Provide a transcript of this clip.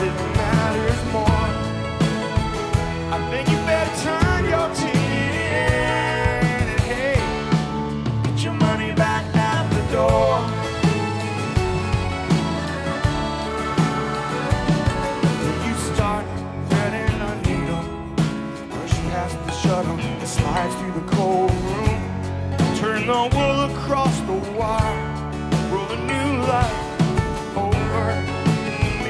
that matters more. I think you better turn your TV in and hey, get your money back out the door. You start threading a needle, push past the shuttle, it slides through the cold room, turn the wool across the wall.